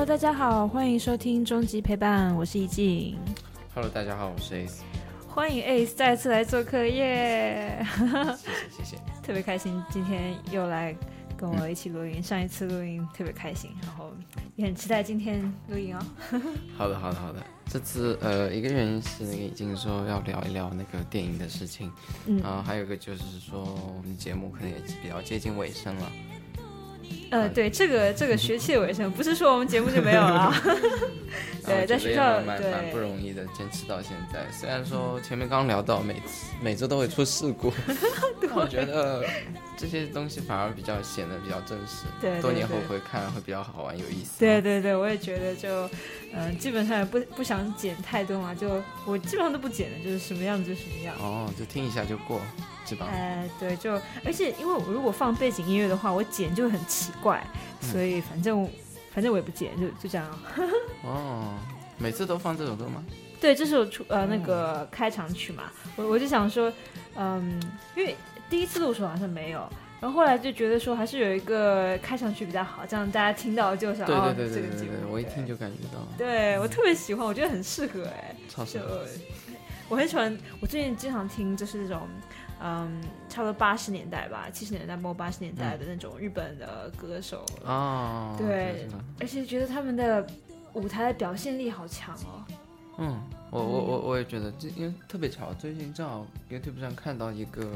大家好，欢迎收听终极陪伴，我是怡静。 Hello， 大家好，我是 Ace。 欢迎 Ace 再次来做客耶！ 谢谢， 特别开心，今天又来跟我一起录音。上一次录音特别开心，然后也很期待今天录音哦。 好的。这次一个原因是那个已经说要聊一聊那个电影的事情，然后还有一个就是说我们节目可能也比较接近尾声了。 对，这个学期的尾声，不是说我们节目就没有了。对，在学校蛮不容易的，坚持到现在。虽然说前面刚聊到每周都会出事故，但我觉得这些东西反而显得比较真实。 对， 多年后回看会比较好玩有意思。 对，我也觉得就基本上也不想剪太多嘛，就我基本上都不剪的，就是什么样就什么样。 就听一下就过。 对，而且因为我如果放背景音乐的话，我剪就会很奇怪，所以反正我也不剪，就这样。 每次都放这首歌吗？ 对，这是我那个开场曲嘛，我就想说，因为第一次录的时候好像没有，然后后来就觉得说还是有一个开场曲比较好，这样大家听到就想对， 这个节目， 我一听就感觉到， 对我特别喜欢，我觉得很适合超适合。 我很喜欢，我最近经常听就是那种。差不多80年代吧，70年代末80年代的那种日本的歌手对，而且觉得他们的舞台的表现力好强哦。 我也觉得，因为特别巧，最近正好 YouTube 上看到一个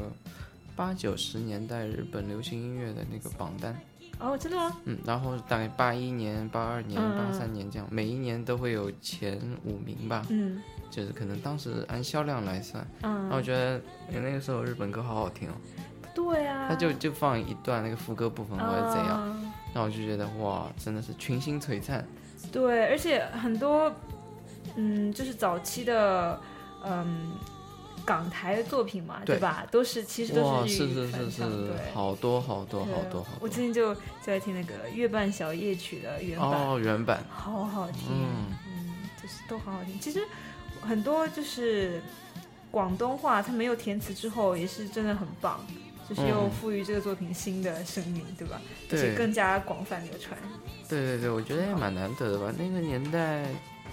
80、90年代日本流行音乐的那个榜单。 真的吗？ 然后大概81年、82年、83年这样，每一年都会有前5名吧。就是可能当时按销量来算，然后我觉得那个时候日本歌好好听哦。 对啊， 他就放一段那个副歌部分或者怎样，然后我就觉得哇，真的是群星璀璨。 对，而且很多就是早期的港台的作品嘛，对吧？其实都是粤语翻唱，对， 好多。 我最近就在听那个《月半小夜曲》的原版， 原版好好听，就是都好好听。其实很多就是广东话，它没有填词之后，也是真的很棒，就是又赋予这个作品新的生命，对吧？而且更加广泛流传。 对，我觉得也蛮难得的吧。那个年代，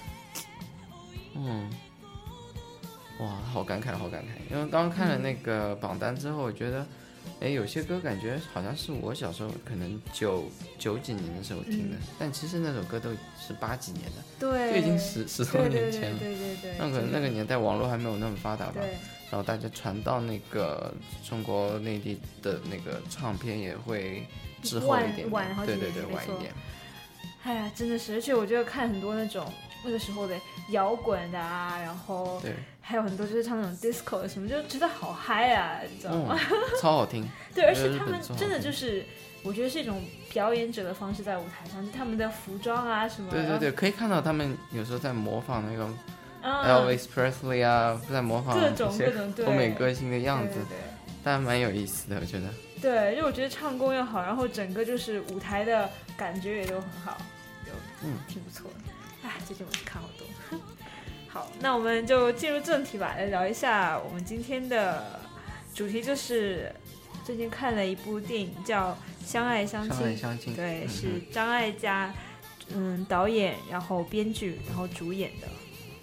哇，好感慨，因为刚刚看了那个榜单之后，我觉得，有些歌感觉好像是我小时候可能九几年的时候听的，但其实那首歌都是80几年的， 对， 就已经十多年前了。 对， 那可能那个年代网络还没有那么发达吧，然后大家传到那个中国内地的那个唱片也会滞后一点， 晚好几年， 对，晚一点。 哎呀，真的是，而且我觉得看很多那种那个时候的摇滚的啊，然后还有很多就是唱那种 disco 的什么，就觉得好嗨啊，你知道吗？ 超好听。 对，而且他们真的就是，我觉得是一种表演者的方式，在舞台上，就他们的服装啊什么。 对，可以看到他们有时候在模仿那种 Elvis Presley 啊，在模仿各种欧美歌星的样子， 对， 但蛮有意思的，我觉得。 对，因为我觉得唱功又好，然后整个就是舞台的感觉也都很好，挺不错的。最近我是看好多。好，那我们就进入正题吧，来聊一下我们今天的主题，就是最近看了一部电影叫《相爱相亲》，对，是张艾嘉导演，然后编剧，然后主演的。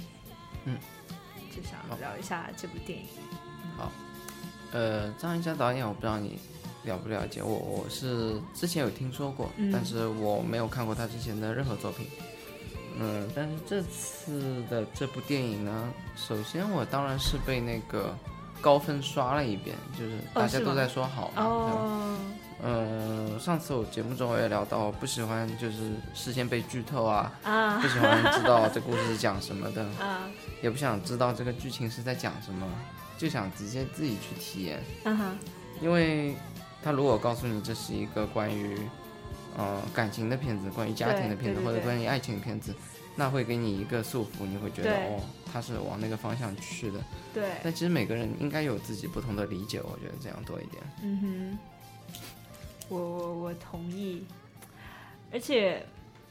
就想聊一下这部电影。 好，张艾嘉导演，我不知道你了不了解，我是之前有听说过，但是我没有看过他之前的任何作品。但是这次的这部电影呢，首先我当然是被那个高分刷了一遍，就是大家都在说好嘛。上次我节目中我也聊到，不喜欢就是事先被剧透不喜欢知道这故事是讲什么的也不想知道这个剧情是在讲什么，就想直接自己去体验。因为他如果告诉你这是一个关于感情的片子，关于家庭的片子，或者关于爱情的片子，那会给你一个束缚，你会觉得他是往那个方向去的。 对， 但其实每个人应该有自己不同的理解，我觉得这样多一点。 我同意。而且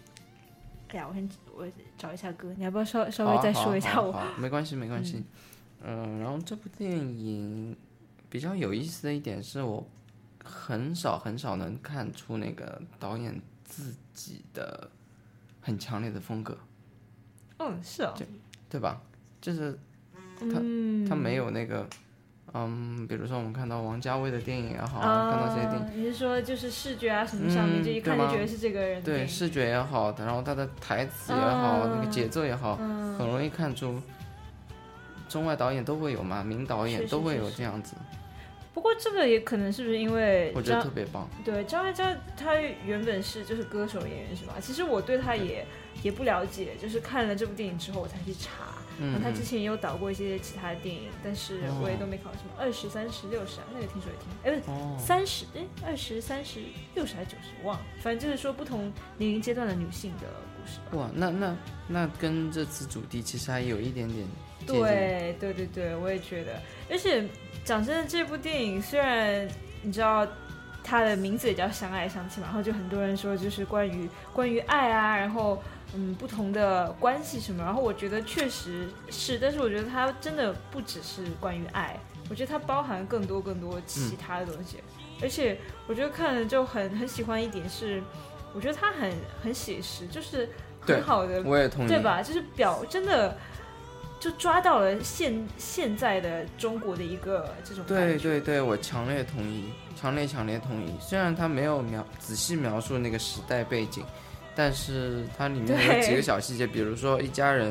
我找一下歌，你要不要稍微再说一下我？ 好，没关系。然后这部电影比较有意思的一点是，我很少能看出那个导演自己的很强烈的风格。 是哦， 对吧？就是他没有那个，比如说我们看到王家卫的电影也好，看到这些电影， 你是说就是视觉啊什么上面，就一看就觉得是这个人的电影？ 对，视觉也好，然后他的台词也好，那个节奏也好，很容易看出中外导演都会有嘛，名导演都会有这样子。 不过这个也可能是不是因为我觉得特别棒。 对，张艾嘉他原本是就是歌手演员是吧？其实我对他也不了解，就是看了这部电影之后我才去查。他之前也有导过一些其他的电影，但是我也都没考什么20、30、60啊，那个听说也听，不是30，20、30、60还是90，忘了。反正就是说不同年龄阶段的女性的故事。 哇，那跟这次主题其实还有一点点接近。 对，我也觉得。而且讲真的，这部电影虽然你知道它的名字也叫相爱相亲嘛，然后就很多人说就是关于爱啊，然后不同的关系什么，然后我觉得确实是，但是我觉得它真的不只是关于爱，我觉得它包含更多其他的东西。而且我觉得看了就很喜欢一点是，我觉得它很写实，就是很好的， 我也同意， 对吧？就是真的就抓到了现在的中国的一个这种感觉。 对，我强烈同意。虽然他没有仔细描述那个时代背景，但是它里面有几个小细节，比如说一家人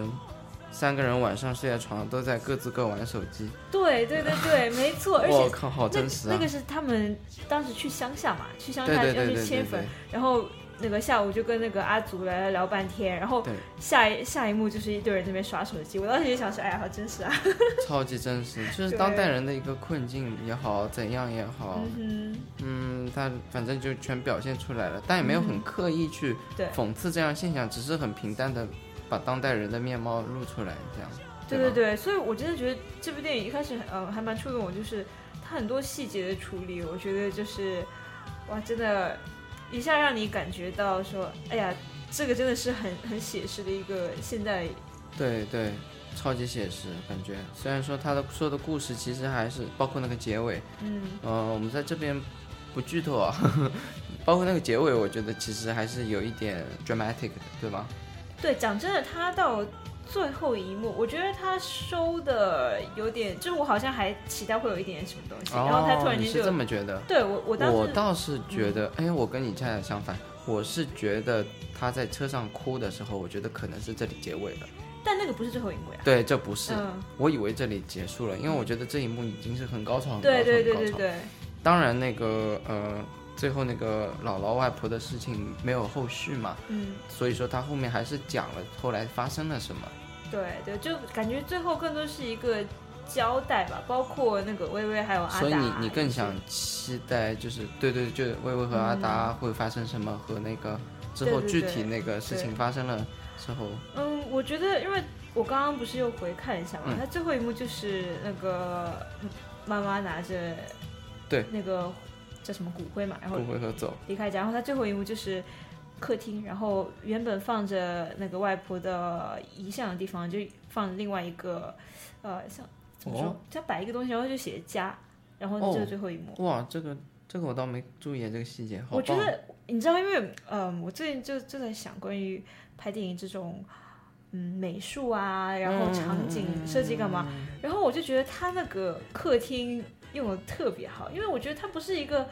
3个人晚上睡在床上都在各自各玩手机。对， 没错。而且我靠，好真实啊！ 那个是他们当时去乡下嘛，去乡下要去切粉，然后那个下午就跟那个阿祖来聊半天，然后下一幕就是一堆人在那边刷手机。我当时也想说，哎呀，好真实啊！超级真实，就是当代人的一个困境也好，怎样也好，他反正就全表现出来了，但也没有很刻意去讽刺这样现象，只是很平淡的把当代人的面貌露出来，这样。 对，所以我真的觉得这部电影一开始还蛮触动我，就是它很多细节的处理，我觉得就是哇，真的。一下让你感觉到说，哎呀，这个真的是很写实的一个现代。对， 超级写实感觉。虽然说他说的故事其实还是包括那个结尾，我们在这边不剧透啊，包括那个结尾，我觉得其实还是有一点 dramatic 的，对吧？ 对，讲真的，他到最后一幕，我觉得他收的有点，就是我好像还期待会有一点什么东西，然后他突然间就。 你是这么觉得？ 对，我倒是觉得，我跟你恰恰相反，我是觉得他在车上哭的时候，我觉得可能是这里结尾了。 但那个不是最后一幕呀。 对，这不是，我以为这里结束了，因为我觉得这一幕已经是很高潮， 对。 当然那个最后那个姥姥外婆的事情没有后续嘛，所以说他后面还是讲了后来发生了什么。 对，就感觉最后更多是一个交代吧，包括那个薇薇还有阿达。 所以你更想期待就是对，就薇薇和阿达会发生什么，和那个之后具体那个事情发生了之后。 我觉得因为我刚刚不是又回看一下嘛，他最后一幕就是那个妈妈拿着那个叫什么骨灰嘛，然后骨灰盒走离开家，然后他最后一幕就是客厅，然后原本放着那个外婆的遗像的地方就放另外一个像怎么说，他摆一个东西，然后就写家，然后这是最后一幕。 哇，这个我倒没注意这个细节， 我觉得你知道，因为我最近就在想关于拍电影这种美术啊，然后场景设计干嘛，然后我就觉得他那个客厅用的特别好，因为我觉得它不是一个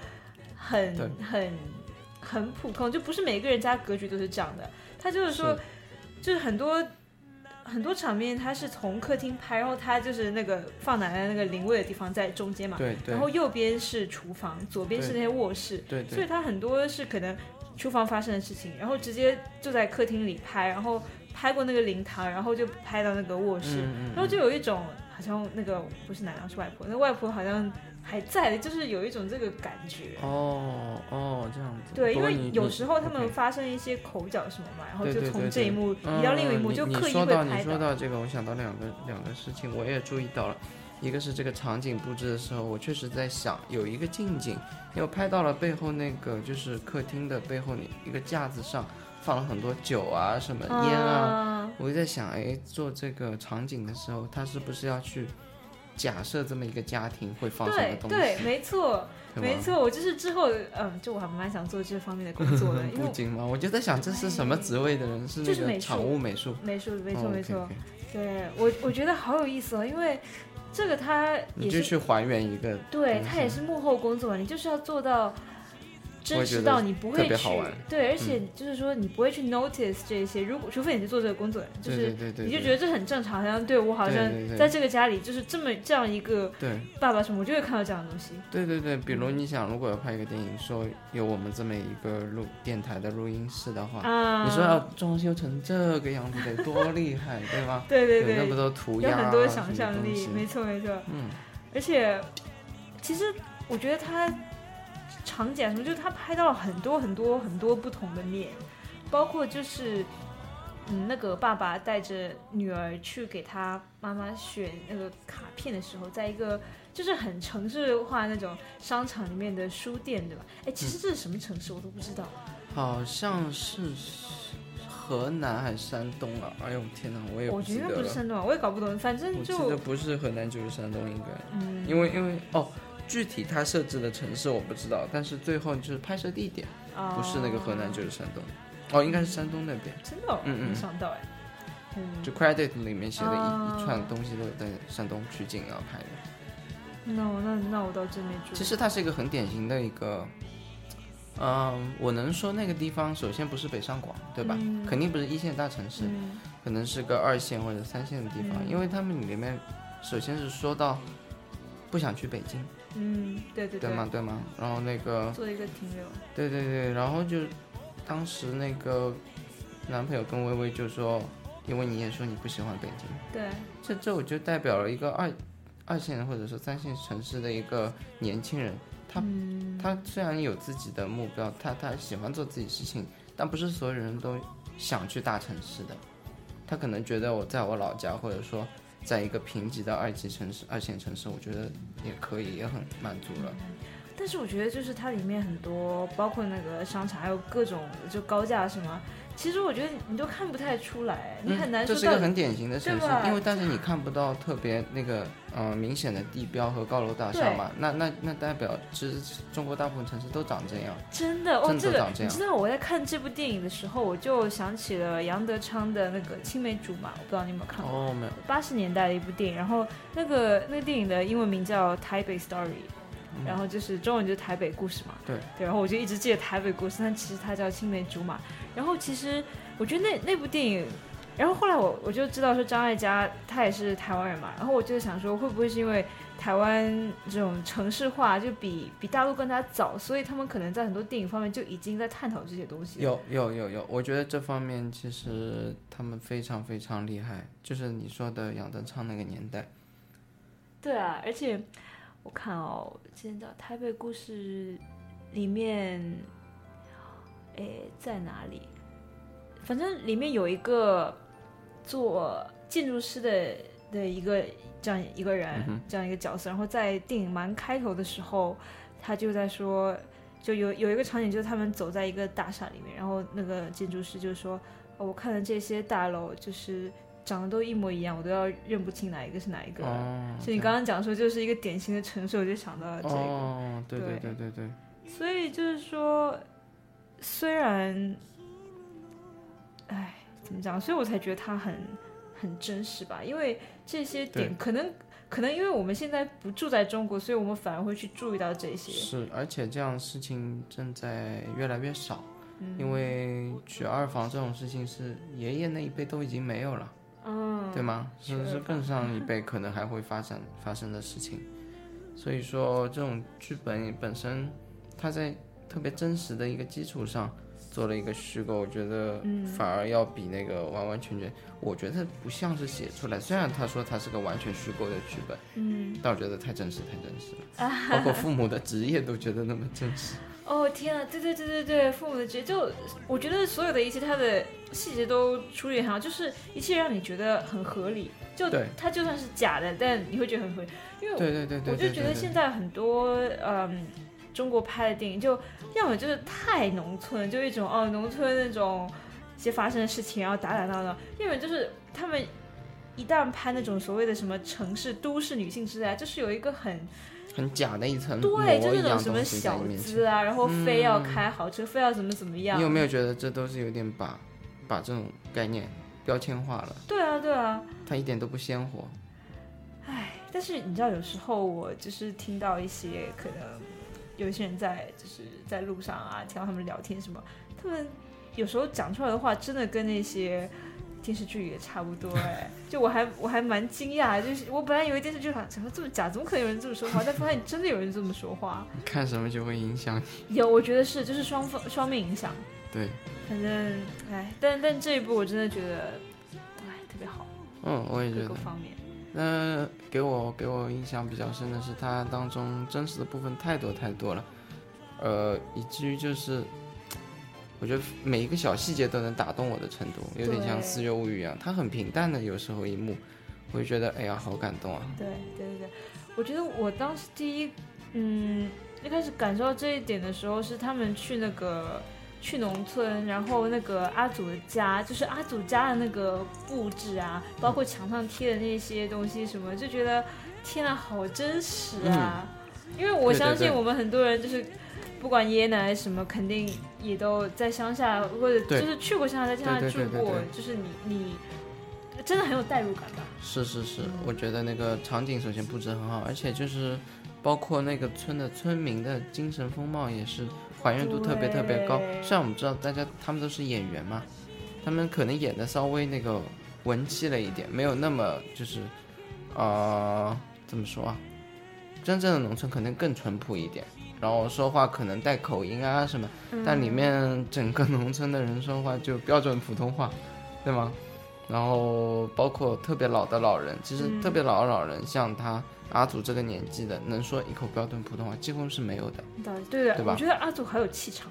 很普通，就不是每个人家格局都是这样的。他就是说，就是很多场面，他是从客厅拍，然后他就是那个放奶奶那个灵位的地方在中间嘛， 对， 然后右边是厨房，左边是那些卧室， 对， 所以他很多是可能厨房发生的事情，然后直接就在客厅里拍，然后拍过那个灵堂，然后就拍到那个卧室，然后就有一种好像那个不是奶奶是外婆，那外婆好像还在的，就是有一种这个感觉。 这样子。 对，因为有时候他们发生一些口角什么嘛，然后就从这一幕移到另一幕，就刻意会拍你说到这个，我想到两个事情，我也注意到了。一个是这个场景布置的时候，我确实在想有一个近景，因为我拍到了背后那个就是客厅的背后一个架子上放了很多酒啊什么烟啊，我就在想，做这个场景的时候，他是不是要去假设这么一个家庭会发生的东西。 对，没错。没错，我就是之后，就我还蛮想做这方面的工作的。 布景吗？我就在想这是什么职位的人？是那个场务美术。 没错，没错。 okay. 对，我觉得好有意思哦，因为这个它也是你就去还原一个， 对，它也是幕后工作，你就是要做到真实到你不会去，对，而且就是说你不会去 notice 这些，除非你是做这个工作人，就是你就觉得这很正常，好像对我好像在这个家里就是这样一个爸爸什么，我就会看到这样的东西。 对，比如你想，如果要拍一个电影，说有我们这么一个电台的录音室的话，你说要装修成这个样子得多厉害，对吗？ 对， 有那么多涂鸦， 有很多想象力，没错。而且其实我觉得他场景什么，就是他拍到了很多不同的面，包括就是那个爸爸带着女儿去给他妈妈选那个卡片的时候，在一个就是很城市化那种商场里面的书店，对吧？其实这是什么城市我都不知道， 好像是河南还是山东啊？哎呦天哪，我也不记得了。 我觉得不是山东啊，我也搞不懂，反正就我记得不是河南就是山东应该，因为具体他设置的城市我不知道，但是最后就是拍摄地点不是那个河南就是山东，应该是山东那边。 真的没想到就 credit 里面写的一串东西都在山东取景啊拍的。 那我倒真没注意。 其实它是一个很典型的一个，我能说那个地方首先不是北上广，对吧？肯定不是一线大城市，可能是个2线或者3线的地方，因为他们里面首先是说到不想去北京。对吗？然后那个做一个停留。 对，然后就当时那个男朋友跟薇薇就说，因为你也说你不喜欢北京， 对， 这我就代表了一个二线或者说3线城市的一个年轻人，他虽然有自己的目标，他喜欢做自己事情，但不是所有人都想去大城市的，他可能觉得我在我老家或者说在一个贫瘠的2线城市，我觉得也可以，也很满足了。 但是我觉得就是它里面很多，包括那个商场，还有各种就高价什么，其实我觉得你都看不太出来，你很难说。 这是一个很典型的城市，因为但是你看不到特别那个明显的地标和高楼大厦嘛，那代表其实中国大部分城市都长这样。 真的这个你知道我在看这部电影的时候，我就想起了杨德昌的那个《青梅竹马》，我不知道你有没有看过？ 没有。 80年代的一部电影，然后那个电影的英文名叫《台北 Story》。然后就是中文就是台北故事嘛， 对， 然后我就一直记得台北故事，但其实它叫青梅竹马。然后其实我觉得那部电影，然后后来我就知道说张艾嘉他也是台湾人嘛，然后我就想说会不会是因为台湾这种城市化就比大陆更加早，所以他们可能在很多电影方面就已经在探讨这些东西。 有，我觉得这方面其实他们非常非常厉害，就是你说的杨德昌那个年代。 对啊，而且我看现在台北故事里面，在哪里？反正里面有一个做建筑师的一个这样一个人，这样一个角色。然后在电影蛮开头的时候，他就在说，就有一个场景，就是他们走在一个大厦里面，然后那个建筑师就说，我看了这些大楼，就是长得都一模一样，我都要认不清哪一个是哪一个。所以你刚刚讲说就是一个典型的城市，我就想到了这个。 对。 所以就是说，虽然，怎么讲？所以我才觉得它很真实吧，因为这些点可能因为我们现在不住在中国，所以我们反而会去注意到这些。 是，而且这样的事情正在越来越少，因为娶2房这种事情是爷爷那一辈都已经没有了。对吗？是更上一辈可能还会发生的事情，所以说这种剧本本身，它在特别真实的一个基础上做了一个虚构，我觉得反而要比那个完完全全，我觉得不像是写出来。虽然他说他是个完全虚构的剧本，但我觉得太真实了，包括父母的职业都觉得那么真实。 天啊，对，父母的职业，就我觉得所有的一切，它的细节都处理很好，就是一切让你觉得很合理。就它就算是假的，但你会觉得很合理。因为对， 我就觉得现在很多中国拍的电影，就要么就是太农村，就一种农村那种一些发生的事情，然后打打闹闹；要么就是他们一旦拍那种所谓的什么城市都市女性之类，就是有一个很假的一层对，就膜一样那种什么东西在小你面前。 资啊，然后非要开好车，非要怎么样。 你有没有觉得这都是有点把这种概念标签化了？ 对啊，对啊， 它一点都不鲜活。 唉，但是你知道，有时候我就是听到一些可能有一些人就是在路上啊，听到他们聊天什么，他们有时候讲出来的话，真的跟那些电视剧也差不多哎。就我还蛮惊讶，就是我本来以为电视剧怎么这么假，怎么可能有人这么说话？但发现真的有人这么说话。 你看什么就会影响你？ 有，我觉得是，就是双面影响。 对， 反正但这一部我真的觉得，特别好。 我也觉得各个方面。 那给我印象比较深的是，它当中真实的部分太多了，以至于就是我觉得每一个小细节都能打动我的程度，有点像《四月物语》一样，它很平淡的，有时候一幕，我就觉得哎呀好感动啊。 对，我觉得我当时一开始感受到这一点的时候，是他们去农村，然后那个阿祖的家，就是阿祖家的那个布置啊，包括墙上贴的那些东西什么，就觉得天啊，好真实啊！因为我相信我们很多人就是不管爷爷奶奶什么，肯定也都在乡下，或者就是去过乡下，在乡下住过，就是你真的很有代入感吧？ 是，我觉得那个场景首先布置很好，而且就是包括那个村的村民的精神风貌也是还原度特别高。虽然我们知道他们都是演员嘛，他们可能演的稍微那个文气了一点，没有那么就是怎么说啊？真正的农村可能更淳朴一点，然后说话可能带口音啊什么，但里面整个农村的人说话就标准普通话，对吗？然后包括特别老的老人，其实特别老的老人，像他阿祖这个年纪的，能说一口标准普通话几乎是没有的。 对吧？ 我觉得阿祖好有气场。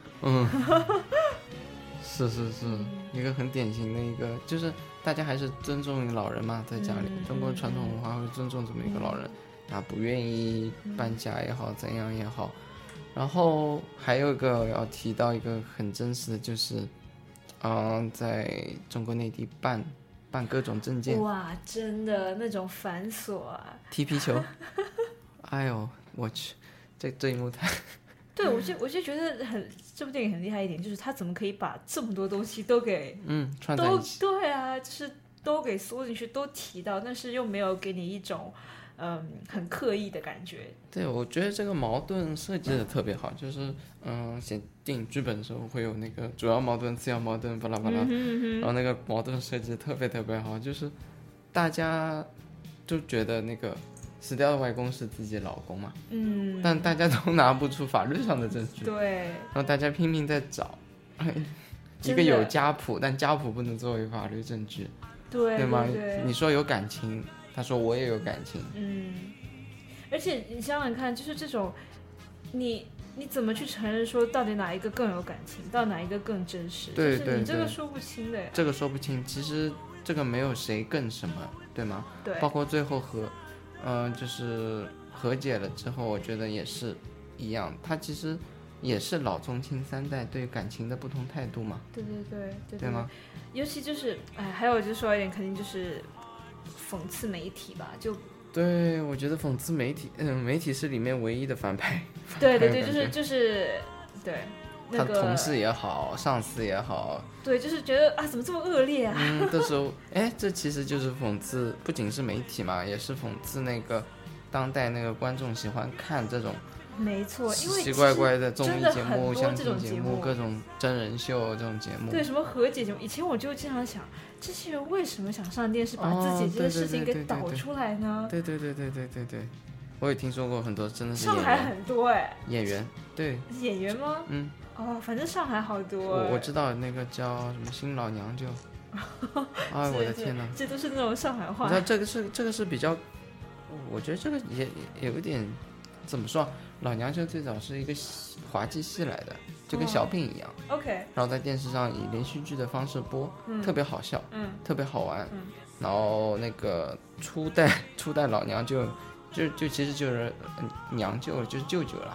是一个很典型的一个，就是大家还是尊重老人嘛，在家里，中国传统文化会尊重这么一个老人，他不愿意搬家也好，怎样也好。然后还有一个要提到一个很真实的，就是在中国内地办各种证件， 哇，真的那种繁琐啊， 踢皮球，哎呦我去，这一幕太对，我就觉得这部电影很厉害一点，就是他怎么可以把这么多东西都给串在一起， 对啊，就是都给缩进去，都提到，但是又没有给你一种很刻意的感觉。 对，我觉得这个矛盾设计的特别好，就是写电影剧本的时候会有那个主要矛盾、次要矛盾，巴拉巴拉，然后那个矛盾设计的特别好，就是大家就觉得那个死掉的外公是自己老公嘛，但大家都拿不出法律上的证据， 对， 然后大家拼命在找，一个有家谱，但家谱不能作为法律证据，对吗？你说有感情，他说我也有感情， 而且你想想看，就是这种，你怎么去承认说到底哪一个更有感情，到哪一个更真实？ 对， 就是你这个说不清的呀。这个说不清，其实这个没有谁更什么，对吗？ 对， 包括最后就是和解了之后，我觉得也是一样，他其实也是老中青三代对感情的不同态度嘛。对吗？ 尤其就是还有就是说一点，肯定就是讽刺媒体吧，就。 对，我觉得讽刺媒体，媒体是里面唯一的反派。 对，就是对， 他同事也好，上司也好， 对，就是觉得怎么这么恶劣啊？ 的时候，这其实就是讽刺，不仅是媒体嘛，也是讽刺那个当代那个观众喜欢看这种， 没错，因为奇奇怪怪的综艺节目、相亲节目、各种真人秀这种节目。 对，什么和解节目，以前我就经常想，这些人为什么想上电视把自己这个事情给导出来呢？ 对，我也听说过很多，真的是上海很多演员，对， 演员吗？反正上海好多。 我知道那个叫什么新老娘舅，我的天哪， 这都是那种上海话。 你知道这个是比较，我觉得这个也有点怎么说？老娘舅最早是一个滑稽戏来的，就跟小品一样。 OK。 然后在电视上以连续剧的方式播，特别好笑，特别好玩。然后那个初代老娘舅就其实就是娘舅，就是舅舅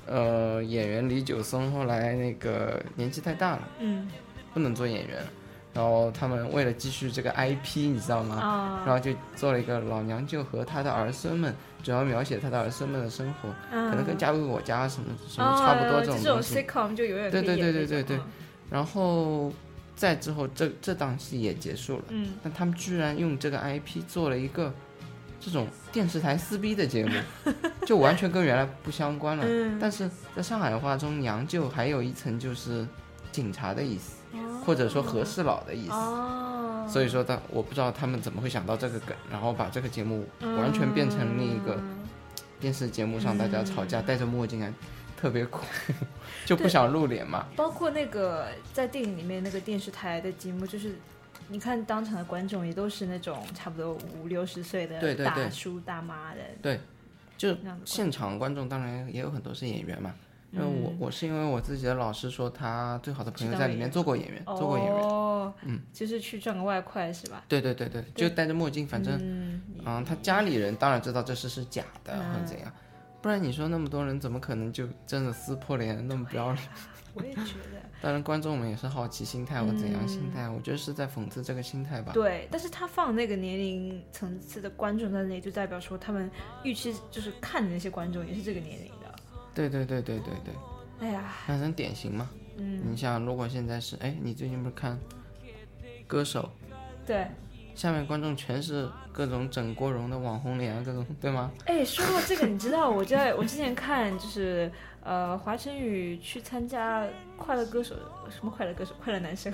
了。演员李九松后来那个年纪太大了，不能做演员， 然后他们为了继续这个 IP 你知道吗？然后就做了一个老娘舅和他的儿孙们，主要描写他的儿孙们的生活，可能跟家有我家什么差不多这种东西。 这种 sitcom 就永远可以演对。然后再之后这档戏也结束了，但他们居然用这个 IP 做了一个这种电视台撕逼的节目，就完全跟原来不相关了。但是在上海话中，娘舅还有一层就是警察的意思，或者说和事佬的意思。所以说我不知道他们怎么会想到这个梗，然后把这个节目完全变成另一个电视节目上大家吵架戴着墨镜特别酷，就不想露脸嘛。 包括那个在电影里面那个电视台的节目，就是你看当场的观众也都是那种差不多50-60岁的大叔大妈的。 对，就现场观众当然也有很多是演员嘛。因为我是因为我自己的老师说他最好的朋友在里面做过演员， 就是去赚个外快是吧？ 对，就戴着墨镜，反正他家里人当然知道这事是假的或者怎样，不然你说那么多人怎么可能就真的撕破脸那么不要脸？ 我也觉得。 当然观众们也是好奇心态或怎样心态，我觉得是在讽刺这个心态吧。 对，但是他放那个年龄层次的观众在那里，就代表说他们预期就是看的那些观众也是这个年龄的。对。 哎呀，那很典型嘛。你像如果现在是你最近不是看歌手？对。下面观众全是各种整过容的网红脸各种，对吗？ 说到这个，你知道我之前看就是华晨宇去参加快乐歌手，什么快乐歌手，快乐男生，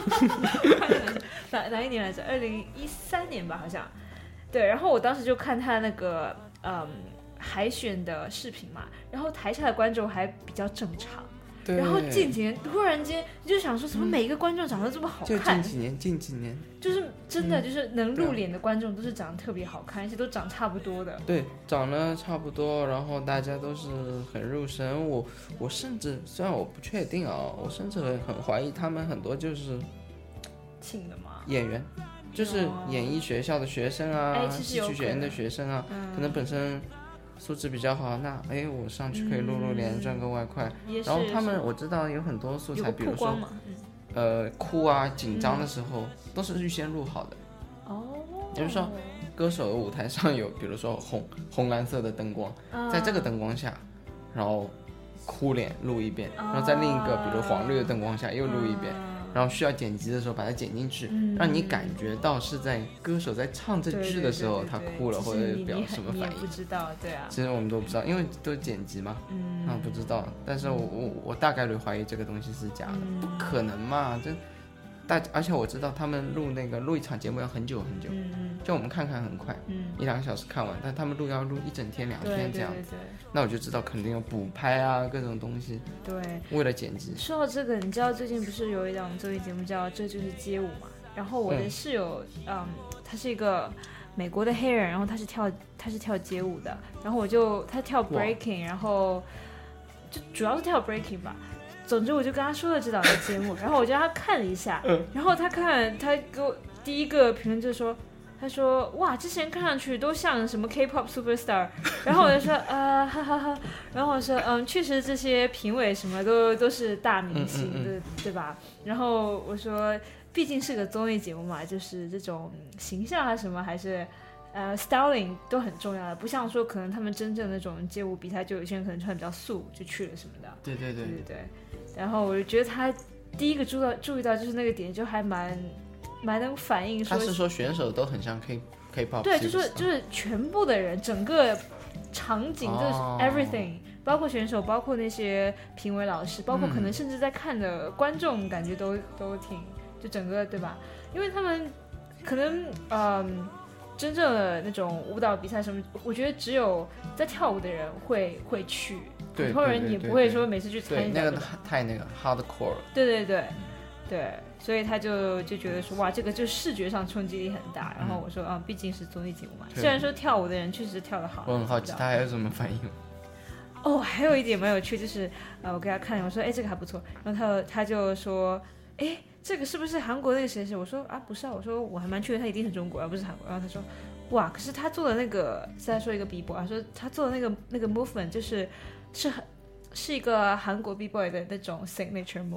哪一年来着？2013年吧，好像。对，然后我当时就看他那个海选的视频嘛，然后台下的观众还比较正常。然后近几年突然间你就想说怎么每一个观众长得这么好看， 就近几年就是真的就是能露脸的观众都是长得特别好看，而且都长差不多的。 对，长得差不多，然后大家都是很入神。我甚至虽然我不确定我甚至很怀疑他们很多就是请的吗？ 演员，就是演艺学校的学生戏剧学院的学生可能本身素质比较好，那我上去可以露脸赚个外快。然后他们我知道有很多素材，比如说哭紧张的时候都是预先录好的。比如说歌手的舞台上有比如说红蓝色的灯光，在这个灯光下然后哭脸录一遍，然后在另一个比如黄绿的灯光下又录一遍，然后需要剪辑的时候把它剪进去，让你感觉到是在歌手在唱这句的时候他哭了或者表什么反应。 不知道，对啊， 其实我们都不知道，因为都是剪辑嘛，不知道。但是我大概率怀疑这个东西是假的，不可能嘛，而且我知道他们录一场节目要很久很久，就我们看很快，1-2个小时看完，但他们要录1整天2天这样子，那我就知道肯定有补拍各种东西，对，为了剪辑。 说到这个，你知道最近不是有一档综艺节目叫《这就是街舞》嘛？然后我的室友，他是一个美国的黑人，然后他是跳街舞的，然后他跳 breaking， 然后就主要是跳 breaking 吧。总之我就跟他说了这档的节目，然后我就让他看了一下，然后他给我第一个评论就是说，他说哇，之前看上去都像什么 K-pop superstar， 然后我就说哈哈哈，然后我说确实这些评委什么都是大明星的，对吧？然后我说毕竟是个综艺节目嘛，就是这种形象什么还是styling 都很重要的，不像说可能他们真正那种街舞比赛，就有些人可能穿比较素就去了什么的。 对。 然后我就觉得他第一个注意到就是那个点，就还蛮能反映说， 他是说选手都很像 K-pop， 对，就是全部的人，整个场景就是 everything，包括选手，包括那些评委老师，包括可能甚至在看的观众，感觉都挺就整个对吧？因为他们可能真正的那种舞蹈比赛什么，我觉得只有在跳舞的人会去，普通人也不会说每次去参与。 那个太那个 hardcore 了。 对，所以他就觉得说哇，这个就视觉上冲击力很大。然后我说毕竟是综艺节目嘛，虽然说跳舞的人确实跳得好。 我很好奇他还有什么反应。 还有一点蛮有趣，就是我给他看，我说这个还不错，然后他就说这个是不是韩国那个谁？我说不是啊，我说我还蛮确定他一定是中国而不是韩国。然后他说哇，可是他做的那个是在说一个 B-boy， 说他做的那个 movement 是一个韩国 B-boy 的那种 signature move。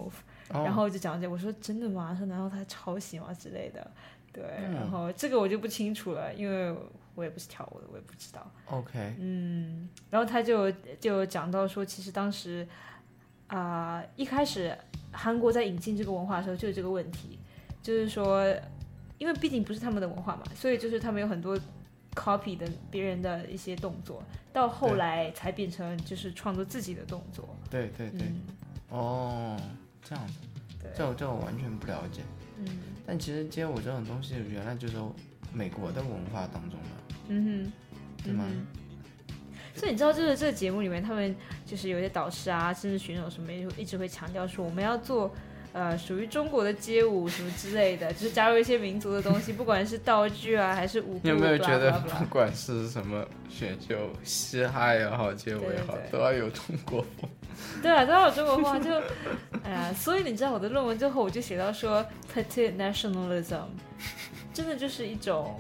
然后就讲这，我说真的吗？说难道他抄袭吗之类的？对，然后这个我就不清楚了，因为我也不是跳舞的，我也不知道。 OK， 然后他就讲到说，其实当时一开始韩国在引进这个文化的时候就有这个问题，就是说，因为毕竟不是他们的文化嘛，所以就是他们有很多 copy 的别人的一些动作，到后来才变成就是创作自己的动作。 对对对，哦，这样子，这我完全不了解。但其实街舞这种东西原来就是美国的文化当中的，对吗？ 所以你知道，就是这个节目里面，他们就是有些导师啊，甚至选手什么，一直会强调说，我们要做属于中国的街舞什么之类的，就是加入一些民族的东西，不管是道具啊，还是舞步。 你有没有觉得，不管是什么选秀、嘻哈也好，街舞也好，都要有中国风？ 对啊，都要有中国风，就所以你知道我的论文最后我就写到说 ，petite nationalism， 真的就是一种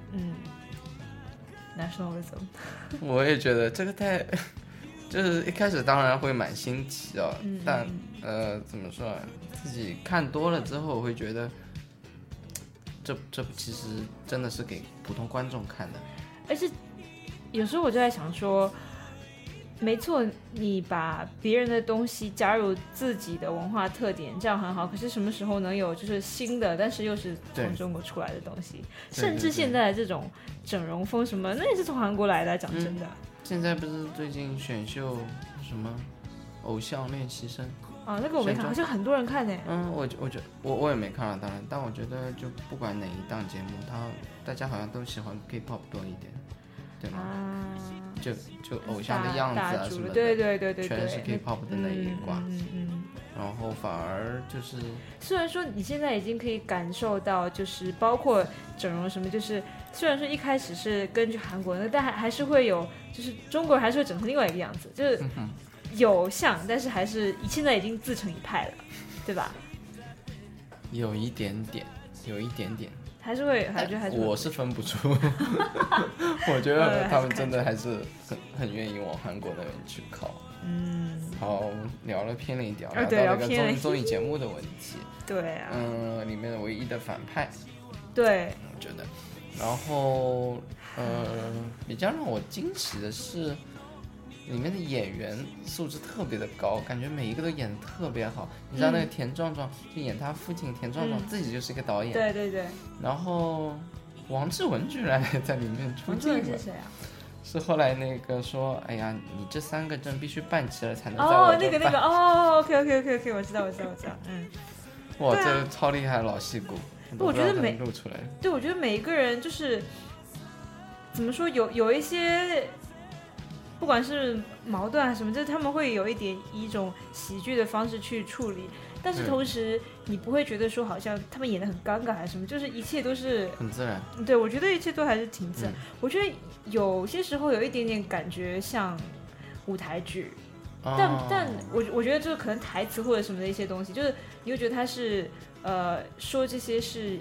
nationalism。 我也觉得这个就是一开始当然会蛮新奇哦，但怎么说啊？自己看多了之后，我会觉得这其实真的是给普通观众看的。 而且有时候我就在想说，没错，你把别人的东西加入自己的文化特点，这样很好。可是什么时候能有就是新的，但是又是从中国出来的东西？甚至现在的这种整容风什么，那也是从韩国来的。讲真的， 现在不是最近选秀什么偶像练习生啊，那个我没看，好像很多人看呢。 我觉得我也没看了，当然，但我觉得就不管哪一档节目，大家好像都喜欢 K-pop 多一点，对吗？就偶像的样子啊什么的， 对， 全是 K-pop 的那一挂。然后反而就是， 虽然说你现在已经可以感受到，就是包括整容什么，就是虽然说一开始是根据韩国的，但还是会有，就是中国人还是会整成另外一个样子，就是有像，但是还是现在已经自成一派了，对吧？ 有一点点。 还是会， 我是分不出。我觉得他们真的还是很愿意往韩国那边去靠。好，聊了偏了一点，聊到那个综艺节目的问题。 对啊。 里面的唯一的反派。 对。 我觉得，然后比较让我惊喜的是，里面的演员素质特别的高，感觉每一个都演得特别好。你知道那个田壮壮，就演他父亲田壮壮自己就是一个导演。 对。 然后王志文居然还在里面出镜了。 王志文是谁啊？ 是后来那个说，哎呀，你这3个证必须办齐了才能在我这办。 OK， 我知道。 哇，这个超厉害，老戏骨。 我觉得录出来。 对，我觉得每一个人就是怎么说，有一些。不管是矛盾还是什么，就是他们会有以一种喜剧的方式去处理，但是同时你不会觉得说好像他们演得很尴尬还是什么，就是一切都是很自然。 对，我觉得一切都还是挺自然。我觉得有些时候有一点点感觉像舞台剧，但我觉得就是可能台词或者什么的一些东西，就是你会觉得他是说这些是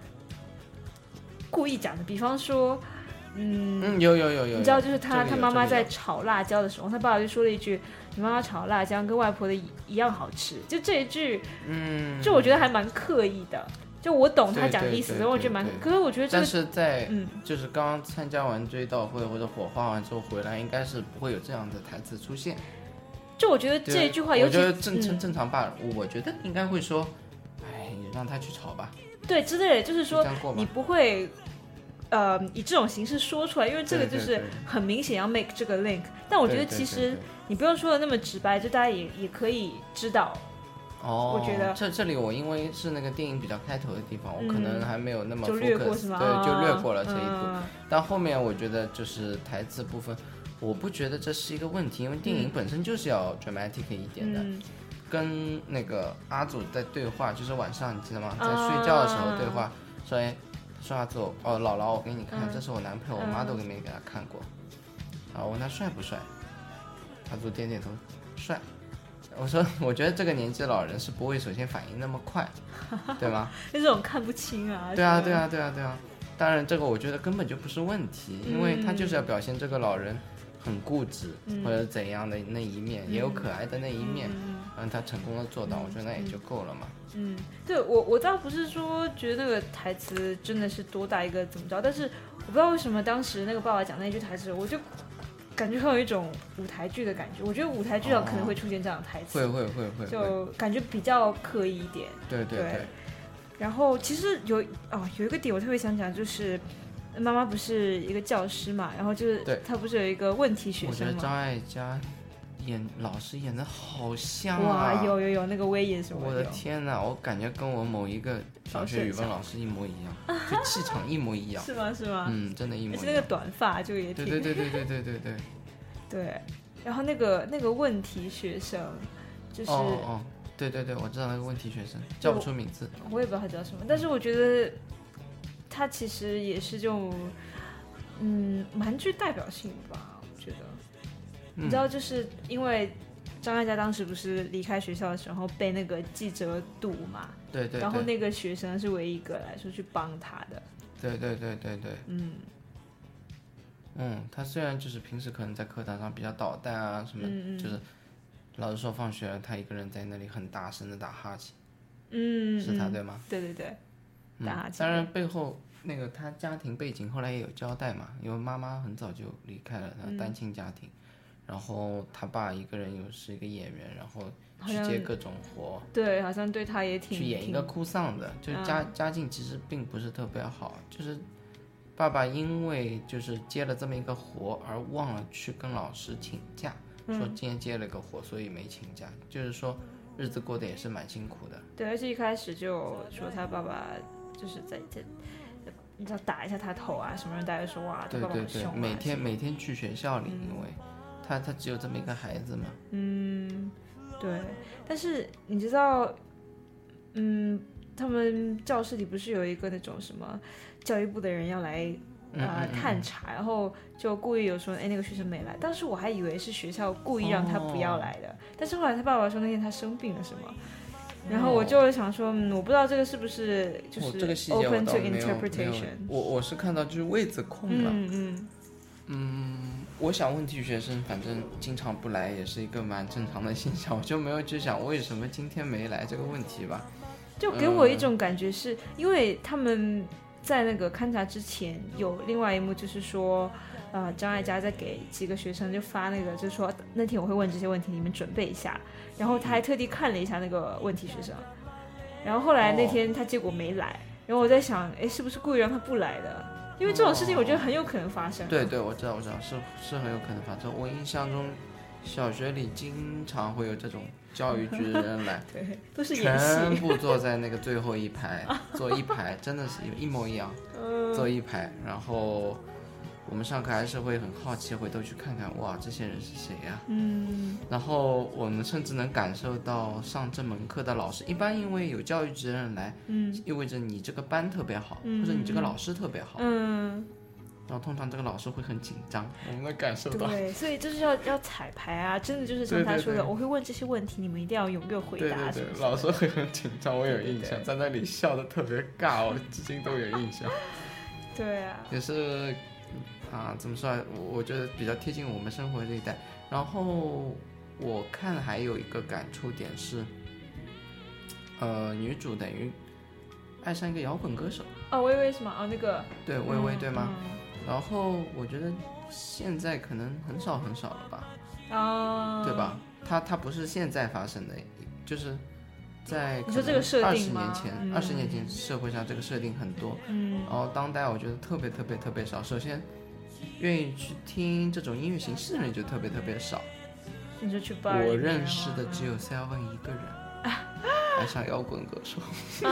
故意讲的，比方说。 有， 你知道，就是他妈妈在炒辣椒的时候，他爸爸就说了一句：“你妈妈炒辣椒跟外婆的一样好吃。”就这一句，就我觉得还蛮刻意的。就我懂他讲的意思，所以我觉得蛮。可是我觉得但是在就是刚刚参加完追悼会或者火化完之后回来，应该是不会有这样的台词出现。 就我觉得这一句话，我觉得正常罢了。我觉得应该会说：“哎，你让他去炒吧。” 对，之类的，就是说你不会。以这种形式说出来，因为这个就是很明显要 make 这个 link， 但我觉得其实你不用说的那么直白，就大家也可以知道。我觉得这里我因为是那个电影比较开头的地方，我可能还没有那么 focus， 就略过是吗？ 对，就略过了这一步。但后面我觉得就是台词部分，我不觉得这是一个问题，因为电影本身就是要 dramatic 一点的。跟那个阿祖在对话，就是晚上你记得吗？在睡觉的时候对话，说阿祖，姥姥，我给你看，这是我男朋友，我妈都没给他看过。然后我问他帅不帅，阿祖点点头，帅。我说，我觉得这个年纪的老人是不会首先反应那么快，对吗？ 就这种看不清啊。 对啊。当然，这个我觉得根本就不是问题，因为他就是要表现这个老人很固执或者怎样的那一面，也有可爱的那一面。 他成功的做到，我觉得那也就够了嘛。 对，我倒不是说觉得那个台词真的是多大一个怎么着，但是我不知道为什么当时那个爸爸讲那句台词，我就感觉会有一种舞台剧的感觉。我觉得舞台剧上可能会出现这样的台词， 会， 就感觉比较刻意一点。 对。 然后其实有一个点我特别想讲，就是妈妈不是一个教师嘛，然后就是她不是有一个问题学生嘛？ 我觉得张艾嘉老师演的好像哇，有那个威严什么的。 我的天哪，我感觉跟我某一个小学语文老师一模一样，就气场一模一样。 是吗？ 真的一模一样。 而且那个短发就也挺。 对。 对，然后那个问题学生就是。 对，我知道那个问题学生，叫不出名字。 我也不知道他叫什么，但是我觉得他其实也是就蛮具代表性吧，我觉得。你知道，就是因为张艾嘉当时不是离开学校的时候被那个记者堵嘛， 对， 然后那个学生是唯一一个来说去帮他的。 对，他虽然就是平时可能在课堂上比较捣蛋啊什么，就是老师说放学了，他一个人在那里很大声的打哈欠，是他对吗？ 对，打哈欠。 当然背后那个他家庭背景后来也有交代嘛，因为妈妈很早就离开了，他单亲家庭。然后他爸一个人又是一个演员，然后去接各种活， 对，好像对他也挺去演一个哭丧的，就家境其实并不是特别好，就是爸爸因为就是接了这么一个活而忘了去跟老师请假，说今天接了个活，所以没请假，就是说日子过得也是蛮辛苦的。 对，而且一开始就说他爸爸就是在你知道打一下他头啊什么人，大家说哇，他爸爸很凶啊。 每天去学校里，因为他只有这么一个孩子嘛。 对。但是你知道，他们教室里不是有一个那种什么教育部的人要来探查，然后就故意有说，那个学生没来。当时我还以为是学校故意让他不要来的，但是后来他爸爸说那天他生病了什么。然后我就想说，我不知道这个是不是就是这个细节我 open 倒 to 没有 interpretation。 我是看到就是位子空了。我想问题学生反正经常不来也是一个蛮正常的现象，我就没有去想为什么今天没来这个问题吧。 就给我一种感觉是，因为他们在那个勘察之前有另外一幕，就是说张艾嘉在给几个学生就发那个，就是说那天我会问这些问题，你们准备一下。然后他还特地看了一下那个问题学生，然后后来那天他结果没来，然后我在想，是不是故意让他不来的？因为这种事情我觉得很有可能发生。 对，我知道是很有可能发生。我印象中小学里经常会有这种教育局的人来对，都是演戏， 全部坐在那个最后一排坐一排，真的是一模一样，坐一排。然后我们上课还是会很好奇，回头去看看，哇，这些人是谁呀？然后我们甚至能感受到上这门课的老师，一般因为有教育局的人来，意味着你这个班特别好，或者你这个老师特别好，然后通常这个老师会很紧张，我们能感受到。 对，所以就是要彩排啊，真的就是像他说的，我会问这些问题，你们一定要踊跃回答。 对，老师会很紧张，我有印象，在那里笑得特别尬，我至今都有印象。 对啊， 也是。怎么说啊？我觉得比较贴近我们生活这一代。然后我看还有一个感触点是，女主等于爱上一个摇滚歌手。 薇薇是吗？那个。 对，薇薇对吗？然后我觉得现在可能很少了吧？对吧？它不是现在发生的，就是在你说这个设定吗？20年前社会上这个设定很多，然后当代我觉得特别少。首先，愿意去听这种音乐形式的人就特别少。 你就去 bar 我认识的只有 Seven 一个人，爱上摇滚歌手。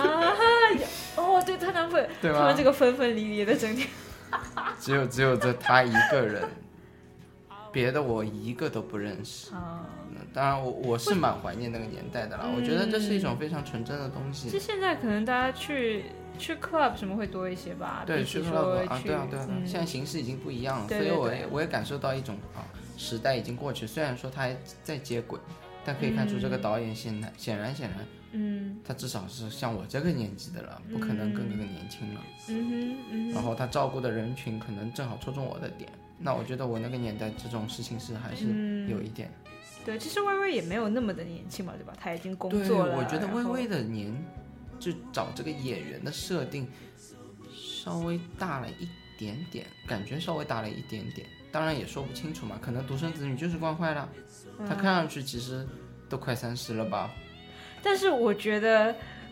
对，她男朋友， 对吧？ 他们这个分分离离的整天。 只有这他一个人，别的我一个都不认识。当然我是蛮怀念那个年代的啦，我觉得这是一种非常纯真的东西。 其实现在可能大家去 club 什么会多一些吧？ 对，去 club 对啊，现在形式已经不一样了，所以我也感受到一种时代已经过去。虽然说他还在接轨，但可以看出这个导演显然，他至少是像我这个年纪的了，不可能更年轻了。然后他照顾的人群可能正好戳中我的点。那我觉得我那个年代这种事情是还是有一点。 对，其实薇薇也没有那么的年轻嘛，对吧？她已经工作了。 对，我觉得薇薇的就找这个演员的设定稍微大了一点点，感觉稍微大了一点点，当然也说不清楚嘛，可能独生子女就是惯坏了，她看上去其实都快30了吧。 但是我觉得，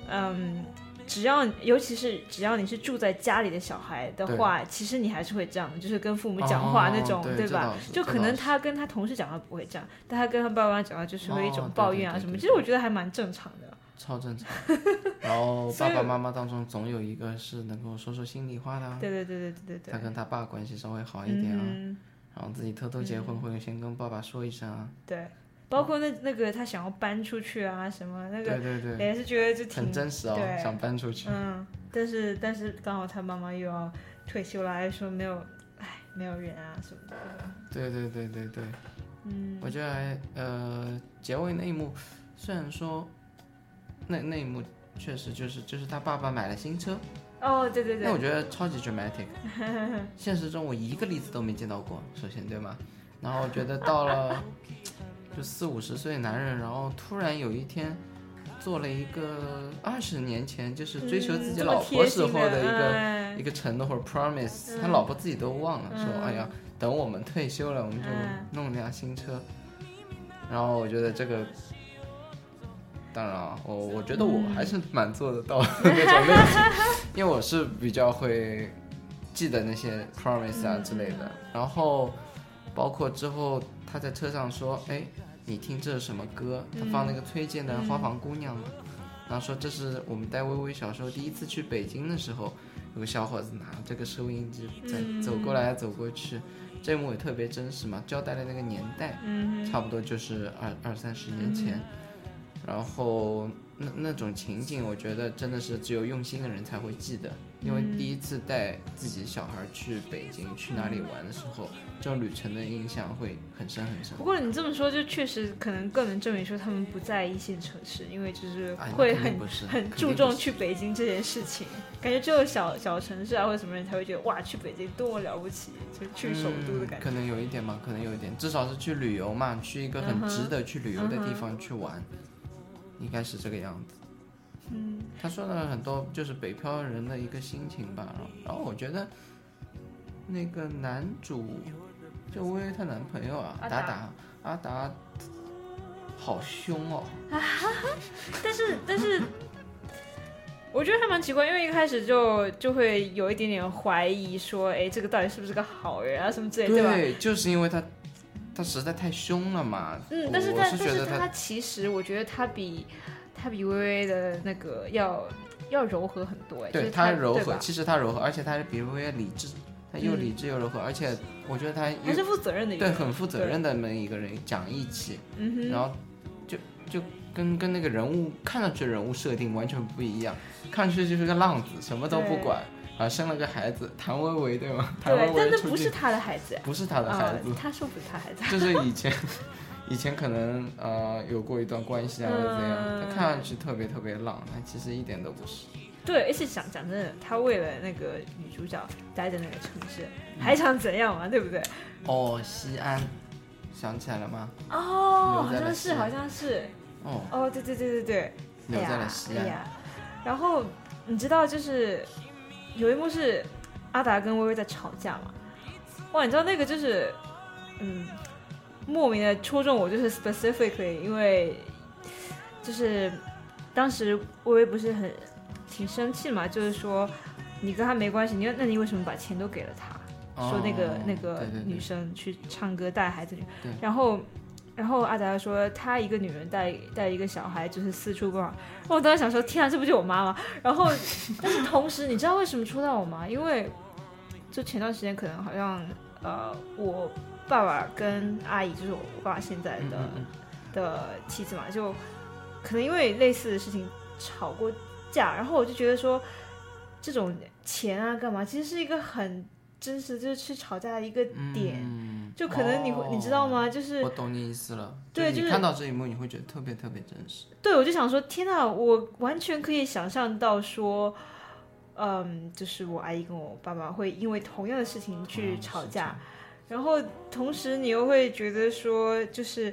尤其是只要你是住在家里的小孩的话，其实你还是会这样，就是跟父母讲话那种，对吧？就可能他跟他同事讲话不会这样，但他跟他爸妈讲话就是会一种抱怨啊什么，其实我觉得还蛮正常的。 超正常。然后爸爸妈妈当中总有一个是能够说说心里话的。 对。 他跟他爸关系稍微好一点啊，然后自己偷偷结婚会先跟爸爸说一声啊。 对。包括那个他想要搬出去啊什么那个， 对， 也是觉得就挺很真实哦，想搬出去。 但是刚好他妈妈又要退休了，还说没有人啊什么的。 对。我觉得结尾那一幕，虽然说那一幕确实就是他爸爸买了新车。 对。 那我觉得超级 dramatic， 现实中我一个例子都没见到过，首先对吗？然后我觉得到了就40-50岁的男人，然后突然有一天做了一个20年前就是追求自己老婆时候的一个承诺或者 promise，他老婆自己都忘了，说哎呀，等我们退休了，我们就弄辆新车。然后我觉得这个，当然啊，我觉得我还是蛮做得到的那种类型，因为我是比较会记得那些 promise 啊之类的。然后包括之后他在车上说，哎，你听这是什么歌？他放那个崔健的《花房姑娘》嘛，然后说这是我们带薇薇小时候第一次去北京的时候，有个小伙子拿这个收音机在走过来走过去，这一幕也特别真实嘛，交代了那个年代，差不多就是20-30年前，然后那种情景，我觉得真的是只有用心的人才会记得，因为第一次带自己小孩去北京去哪里玩的时候，这种旅程的印象会很深很深。 不过你这么说，就确实可能更能证明说他们不在一线城市，因为就是会很注重去北京这件事情。感觉只有小城市啊或者什么人才会觉得哇，去北京多么了不起，就去首都的感觉。 可能有一点嘛，可能有一点，至少是去旅游嘛，去一个很值得去旅游的地方去玩，应该是这个样子。他说了很多就是北漂人的一个心情吧，然后我觉得那个男主就薇薇她男朋友啊，阿达好凶哦。但是我觉得还蛮奇怪，因为一开始就会有一点点怀疑说，哎，这个到底是不是个好人啊什么之类的，对吧？ 对，就是因为他实在太凶了嘛。 但是他其实我觉得他比薇薇的那个要柔和很多。 对，他柔和，其实他柔和，而且他比薇薇理智，他又理智又柔和，而且我觉得他还是负责任的一个人， 对，很负责任的那么一个人，讲义气，然后就跟那个人物看上去人物设定完全不一样，看上去就是个浪子，什么都不管，啊，生了个孩子，谭维维对吗？ 对，但那不是他的孩子， 不是他的孩子， 他说不是他孩子， 就是以前可能有过一段关系啊或者怎样，他看上去特别特别浪，但其实一点都不是。 对，而且讲真的，他为了那个女主角待在那个城市，还想怎样嘛，对不对？ 西安，想起来了吗？ 好像是。对， 留在了西安。 然后你知道，就是有一幕是阿达跟薇薇在吵架嘛？哇，你知道那个就是莫名的戳中我，就是 specifically， 因为就是当时薇薇不是挺生气嘛，就是说你跟他没关系，那你为什么把钱都给了他？说那个女生去唱歌带孩子，然后阿达说她一个女人带一个小孩就是四处逛，我当时想说天啊，这不就我妈吗？然后但是同时你知道为什么戳到我吗？因为就前段时间可能好像我爸爸跟阿姨，就是我爸爸现在的妻子嘛，就可能因为类似的事情吵过架，然后我就觉得说这种钱啊干嘛其实是一个很真实就是去吵架的一个点，就可能你知道吗？就是我懂你意思了。 对， 就是你看到这一幕你会觉得特别特别真实。 对，我就想说天哪，我完全可以想象到说就是我阿姨跟我爸爸会因为同样的事情去吵架，然后同时你又会觉得说就是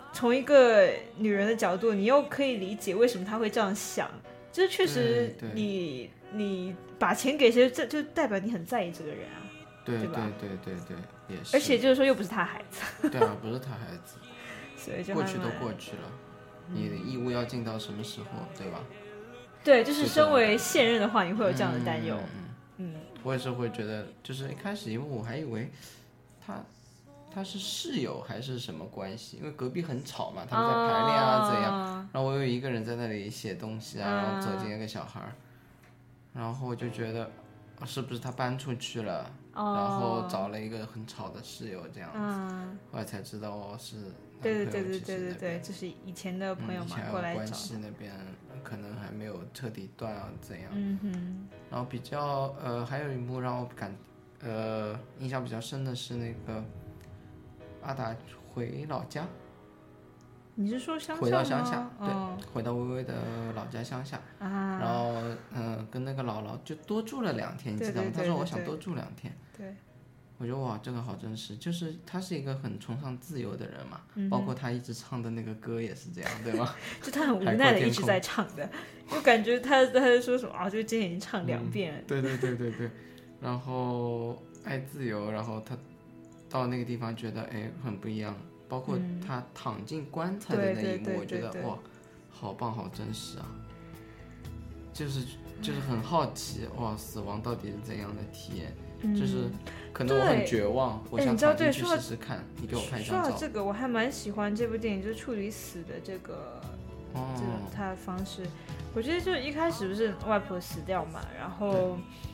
从一个女人的角度，你又可以理解为什么她会这样想，就是确实你把钱给谁，这就代表你很在意这个人啊， 对吧？ 对，也是。 而且就是说又不是他孩子， 对啊，不是他孩子， 所以就过去都过去了，你的义务要尽到什么时候，对吧？ 对，就是身为现任的话，你会有这样的担忧。 我也是会觉得，就是一开始因为我还以为他是室友还是什么关系，因为隔壁很吵嘛，他们在排练啊怎样，然后我有一个人在那里写东西啊，然后走进一个小孩，然后我就觉得是不是他搬出去了，然后找了一个很吵的室友这样子，后来才知道是对，就是以前的朋友嘛，过来找。 关系那边可能还没有彻底断啊怎样。然后比较还有一幕让我印象比较深的是那个阿达回老家。 你是说乡下吗？ 回到乡下，对，回到微微的老家乡下，然后跟那个姥姥就多住了2天，你知道吗？他说我想多住2天， 对， 我觉得哇，这个好真实，就是他是一个很崇尚自由的人嘛，包括他一直唱的那个歌也是这样，对吗？ 就他很无奈的一直在唱的，就感觉他在说什么啊？就今天已经唱2遍了。 对，然后爱自由，然后他到那个地方觉得很不一样。包括他躺进棺材的那一幕，我觉得哇，好棒，好真实啊！就是很好奇，哇，死亡到底是怎样的体验？就是可能我很绝望，我想躺进去试试看。你给我拍一张照。 说到这个，我还蛮喜欢这部电影，就是处理死的这个他的方式。我觉得就一开始不是外婆死掉嘛，然后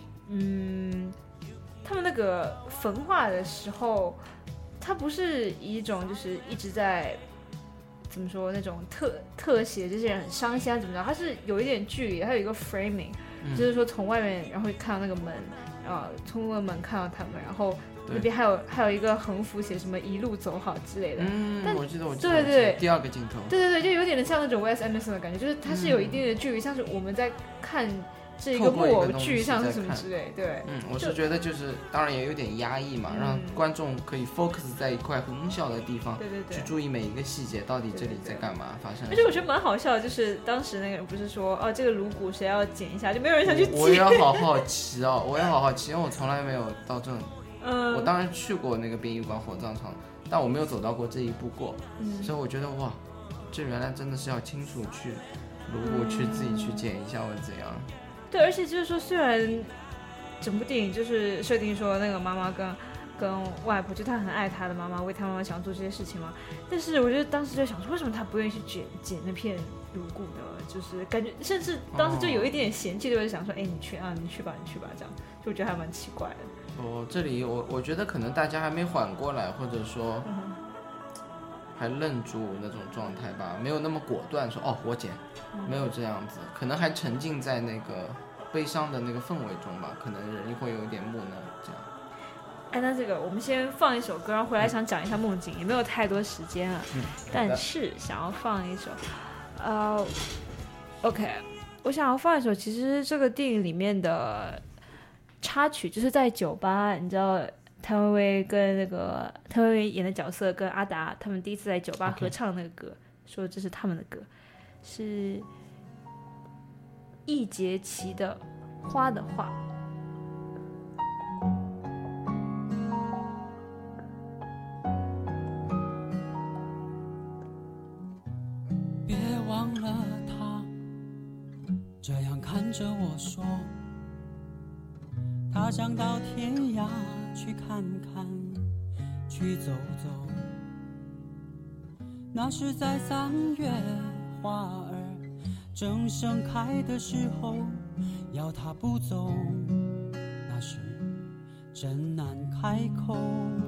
他们那个焚化的时候。它不是一种就是一直在怎么说那种特写这些人很伤心啊怎么着，它是有一点距离，它有一个 framing，就是说从外面然后会看到那个门，从那个门看到他们，然后那边还有一个横幅写什么一路走好之类的。 我记得。 对， 第2个镜头。 对，就有点像那种 Wes Anderson 的感觉，就是它是有一定的距离，像是我们在看。这一个木偶剧像是什么之类，对， 我是觉得就是当然也有点压抑嘛，让观众可以 focus 在一块很小的地方， 对， 去注意每一个细节，到底这里在干嘛，发生。 而且我觉得蛮好笑的，就是当时那个人不是说这个颅骨谁要剪一下，就没有人想去剪。 我也好好奇哦，因为我从来没有到这。我当然去过那个殡仪馆火葬场，但我没有走到过这一步过，所以我觉得哇，这原来真的是要亲属去颅骨去自己去剪一下或者怎样。 对，而且就是说，虽然整部电影就是设定说那个妈妈跟外婆，就她很爱她的妈妈，为她妈妈想做这些事情嘛，但是我觉得当时就想说，为什么她不愿意去剪那片颅骨呢？就是感觉，甚至当时就有一点点嫌弃，就是想说，你去吧，这样，就我觉得还蛮奇怪的。 这里我觉得可能大家还没缓过来，或者说还愣住那种状态吧，没有那么果断说我剪，没有这样子，可能还沉浸在那个悲伤的那个氛围中吧，可能人会有一点木讷这样。 那这个我们先放一首歌，然后回来想讲一下梦境，也没有太多时间啊，但是想要放一首OK， 我想要放一首，其实这个电影里面的插曲，就是在酒吧，你知道谭维维跟那个谭维维演的角色跟阿达他们第一次在酒吧合唱那个歌，说这是他们的歌，是易杰奇的《花的话》。 别忘了他这样看着我说，他想到天涯去看看，去走走。那是在3月花儿正盛开的时候，要他不走，那时真难开口。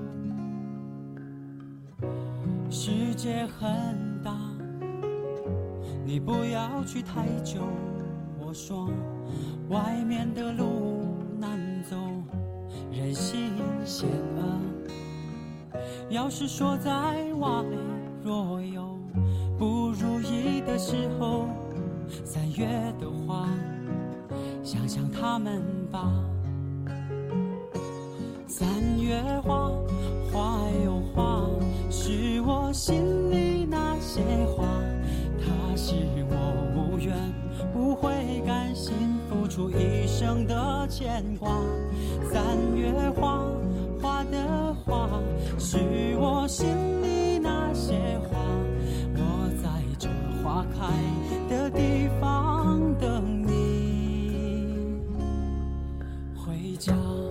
世界很大，你不要去太久。我说外面的路难走，人心险恶。要是说在外若有不如意的时候，3月的花，想想他们吧。3月花，花有花，是我心里那些话，它使我无怨无悔，甘心付出一生的牵挂。3月花，花的花，是我心里那些话。我在这花开的地方等你回家。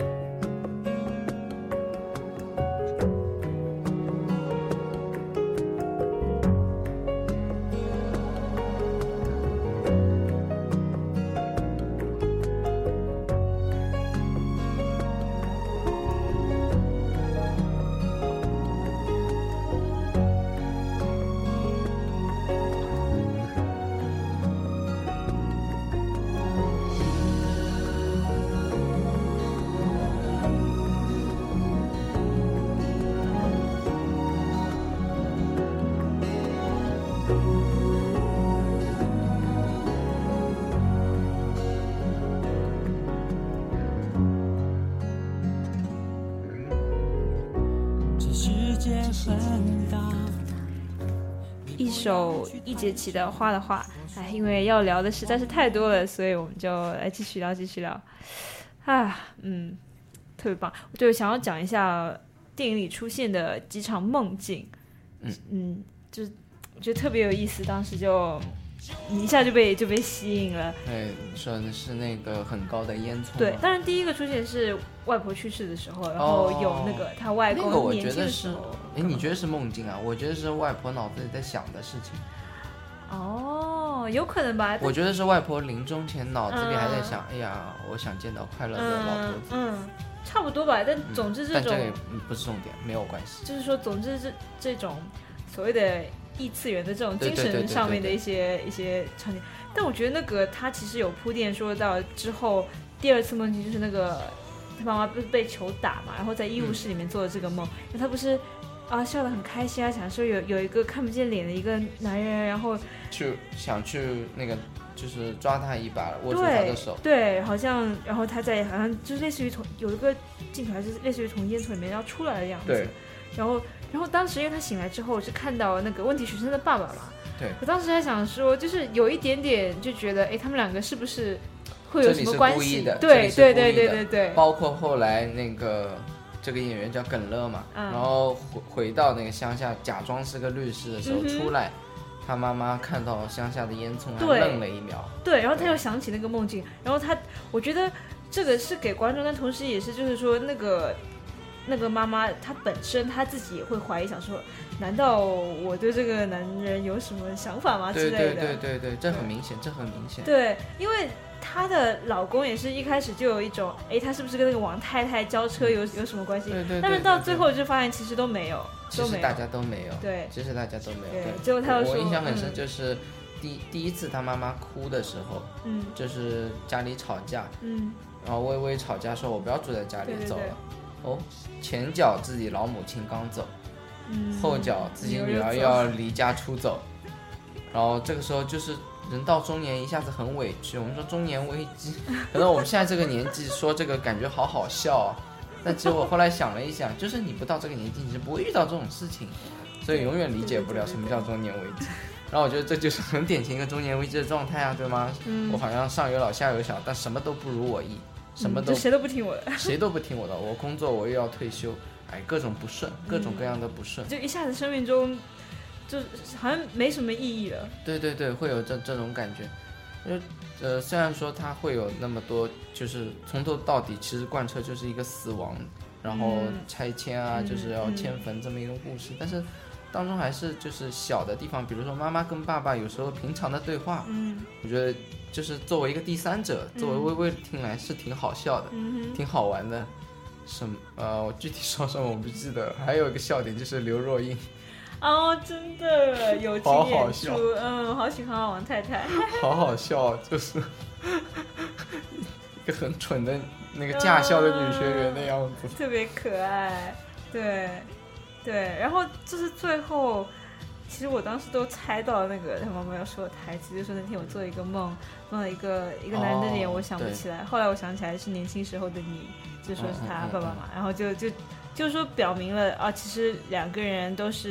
一首易笈棋的《花的话》，因为要聊的实在是太多了，所以我们就来继续聊。特别棒！我就想要讲一下电影里出现的几场梦境，就是我觉得特别有意思，当时就你一下就被吸引了。 对，你说的是那个很高的烟囱。 对，当然第一个出现是外婆去世的时候，然后有那个他外公年轻的时候。 你觉得是梦境啊？我觉得是外婆脑子里在想的事情。 哦，有可能吧。 我觉得是外婆临终前脑子里还在想，哎呀，我想见到快乐的老头子。 差不多吧。但总之这种， 但这个也不是重点，没有关系。 就是说，总之这种所谓的异次元的这种精神上面的一些场景。但我觉得那个他其实有铺垫，说到之后第二次梦境就是那个他妈妈不是被球打嘛，然后在医务室里面做的这个梦，然后他不是笑得很开心啊，想说有一个看不见脸的一个男人，然后想去那个就是抓他一把，握住他的手。 对，好像然后他在好像就是类似于有一个镜头，还是类似于从烟囱里面要出来的样子。 对， 然后当时因为他醒来之后是看到那个问题学生的爸爸嘛。 对， 我当时还想说，就是有一点点就觉得，他们两个是不是会有什么关系？对， 包括后来那个这个演员叫耿乐嘛，然后回到那个乡下，假装是个律师的时候出来，他妈妈看到乡下的烟囱，还愣了一秒。 对，然后他又想起那个梦境，然后我觉得这个是给观众，但同时也是就是说那个妈妈她本身她自己也会怀疑，想说难道我对这个男人有什么想法吗之类的。 对，这很明显。 对，因为她的老公也是一开始就有一种他是不是跟那个王太太交车有什么关系？ 对， 但是到最后就发现其实都没有， 其实大家都没有。 对， 其实大家都没有。 对，最后他又说， 我印象很深，就是第一次他妈妈哭的时候，就是家里吵架，然后微微吵架说我不要住在家里，走了。前脚自己老母亲刚走，后脚自己女儿要离家出走，然后这个时候就是人到中年一下子很委屈。我们说中年危机，可能我们现在这个年纪说这个感觉好笑啊，但其实我后来想了一想，就是你不到这个年纪你是不会遇到这种事情，所以永远理解不了什么叫中年危机。然后我觉得这就是很典型一个中年危机的状态啊，对吗？我好像上有老下有小，但什么都不如我意， 谁都不听我的， 谁都不听我的。我工作我又要退休，各种不顺，各种各样的不顺， 就一下子生命中就好像没什么意义了。 对，会有这种感觉。虽然说它会有那么多，就是从头到底其实贯彻就是一个死亡，然后拆迁啊，就是要迁坟这么一个故事，但是当中还是就是小的地方，比如说妈妈跟爸爸有时候平常的对话，我觉得就是作为一个第三者，作为微微听来是挺好笑的，挺好玩的。我具体说什么我不记得。还有一个笑点就是刘若英， 真的有经演出，好喜欢王太太， 好好笑，就是一个很蠢的那个驾校的女学员的样子， 特别可爱。对，然后就是最后，其实我当时都猜到那个他妈妈要说的台词，就说那天我做了一个梦，梦了一个男人的脸，我想不起来。后来我想起来是年轻时候的你，就说是他爸爸嘛，然后就是说表明了其实两个人都是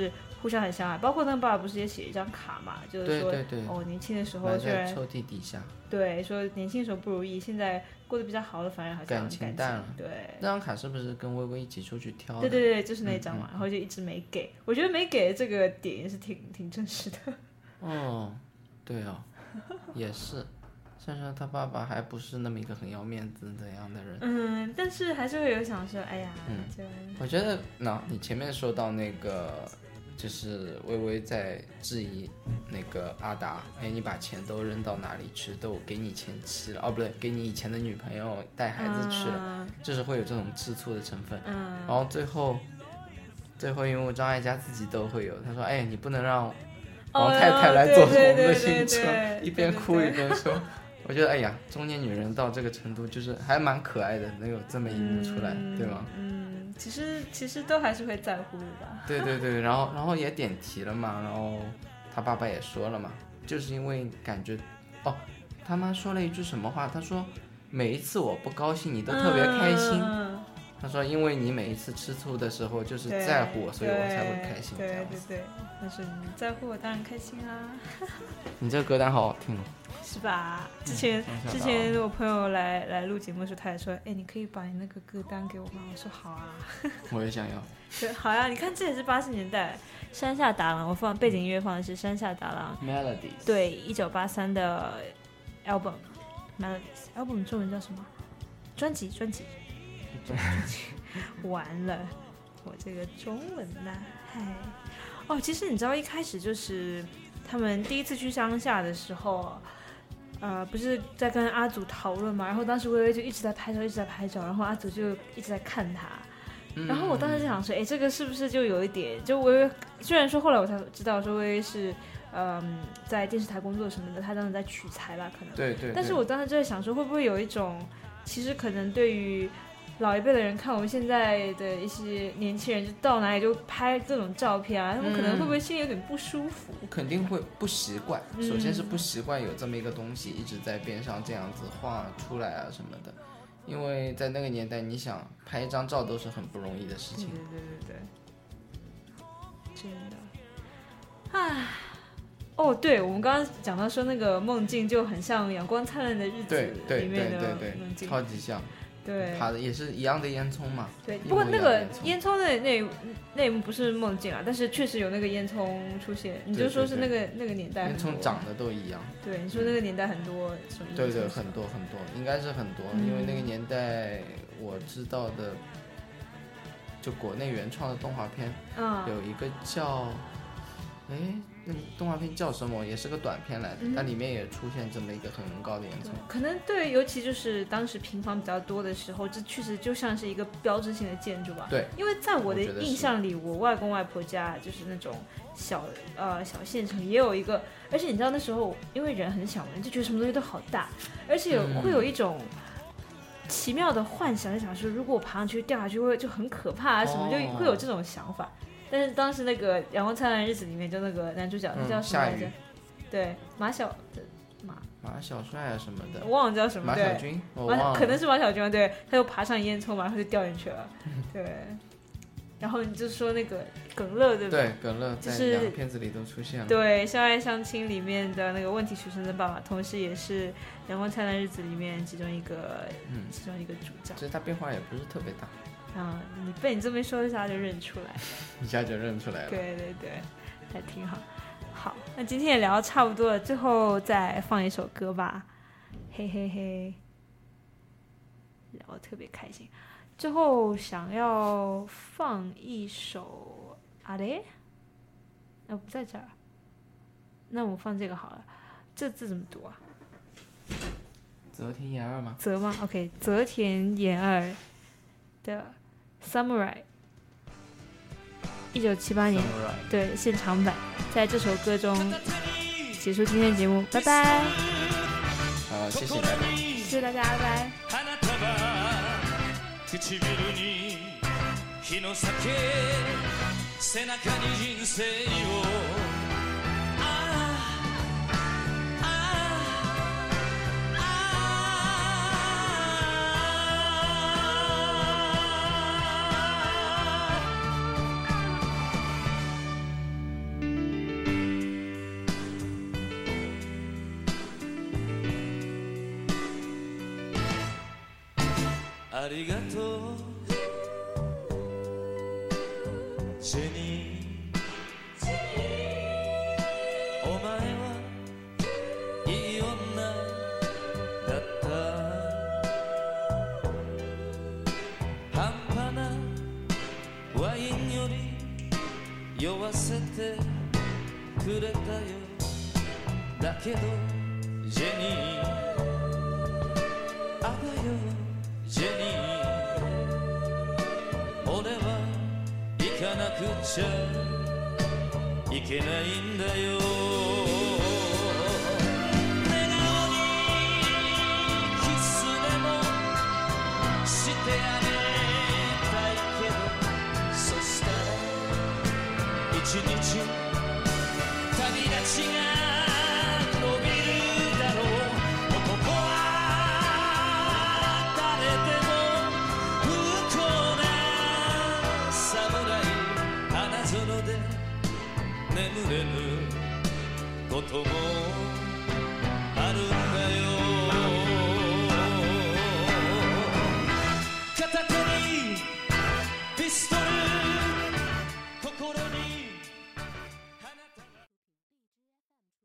互相很相爱。包括那个爸爸不是也写一张卡嘛，就是说对年轻的时候埋虽然在抽屉底下， 对，说年轻的时候不如意，现在过得比较好了，反而好像感情淡了。 对， 那张卡是不是跟薇薇一起出去挑的？ 对，就是那张嘛，然后就一直没给。我觉得没给这个点也是挺真实的。 哦，对哦，也是。珊珊她爸爸还不是那么一个很要面子的样的人。 但是还是会有想说，哎呀， 我觉得你前面说到那个，就是薇薇在质疑那个阿达，哎，你把钱都扔到哪里去？都给你前妻了，哦，不对，给你以前的女朋友带孩子去了，就是会有这种吃醋的成分。然后最后因为张艾嘉自己都会有，他说，哎，你不能让王太太来坐我们的新车，一边哭一边说。我觉得，哎呀，中年女人到这个程度，就是还蛮可爱的，能有这么一幕出来，对吗？ 其实都还是会在乎的吧。 对，然后也点题了嘛，然后他爸爸也说了嘛，就是因为感觉，他妈说了一句什么话？他说每一次我不高兴，你都特别开心。他说因为你每一次吃醋的时候就是在乎我，所以我才会开心。 对，但是你在乎我当然开心啊。 你这个歌单好好听哦。 是吧？之前我朋友来录节目的时候，他也说，哎，你可以把你那个歌单给我吗？我说好啊。 我也想要。 对，好呀，你看这也是80年代，山下达郎，我放背景音乐放的是山下达郎 Melodies， 对，1983的 album Melodies，album 中文叫什么？专辑。完了，我这个中文呐，其实你知道一开始就是他们第一次去乡下的时候。不是在跟阿祖讨论嘛，然后当时薇薇就一直在拍照，然后阿祖就一直在看他，然后我当时就想说，哎，这个是不是就有一点，就薇薇虽然说后来我才知道说薇薇是在电视台工作什么的，她当时在取材吧，可能对， 但是我当时就在想说，会不会有一种，其实可能对于老一辈的人看我们现在的一些年轻人，就到哪里就拍各种照片啊，他们可能会不会心里有点不舒服？ 肯定会不习惯，首先是不习惯有这么一个东西一直在边上这样子画出来啊什么的，因为在那个年代，你想拍一张照都是很不容易的事情。 对，真的。对，我们刚刚讲到说那个梦境就很像《阳光灿烂的日子》里面的梦境， 超级像。 对， 爬的也是一样的烟囱嘛。 对，不过那个烟囱那一幕不是梦境啊，但是确实有那个烟囱出现。你就说是那个年代烟囱长得都一样。 对，你说那个年代很多什么？ 对，很多，应该是很多，因为那个年代我知道的，就国内原创的动画片，有一个叫，那动画片叫什么？也是个短片来的，它里面也出现这么一个很高的烟囱。 可能对，尤其就是当时平房比较多的时候，这确实就像是一个标志性的建筑吧。 对， 因为在我的印象里，我外公外婆家就是那种小县城，也有一个，而且你知道那时候因为人很小嘛，就觉得什么东西都好大，而且会有一种奇妙的幻想，就想说如果我爬上去掉下去会就很可怕啊什么，就会有这种想法。但是当时那个《阳光灿烂的日子》里面，就那个男主角，他叫什么来着？对，马小帅啊什么的， 我忘了叫什么。 马小军，我忘了， 可能是马小军。对，他又爬上烟囱嘛，然后就掉进去了。对，然后你就说那个耿乐，对不对？ 对，耿乐在两个片子里都出现了。 对，《相爱相亲》里面的那个问题学生的爸爸，同时也是《阳光灿烂日子》里面其中一个主角。 其实他变化也不是特别大。 你被你这么一说一下就认出来， 一下就认出来了。 对，还挺好。好，那今天也聊得差不多了，最后再放一首歌吧。嘿，聊得特别开心。最后想要放一首那不在这儿，那我放这个好了。这字怎么读啊？ 泽田研二吗？ 泽吗 ？OK， 泽田研二的 Samurai， 1978年对现场版，在这首歌中结束今天的节目，拜拜。 好，谢谢大家， 谢谢大家，拜拜。 ありがとうジェニーお前はいい女だった半端なワインより酔わせてくれたよだけどジェニーあばよジェニー俺は行かなくちゃいけないんだよ笑顔にキスでもしてあげたいけどそしたら一日旅立ちが伸びるだろう男は誰でも不幸な侍花園で眠れぬこともある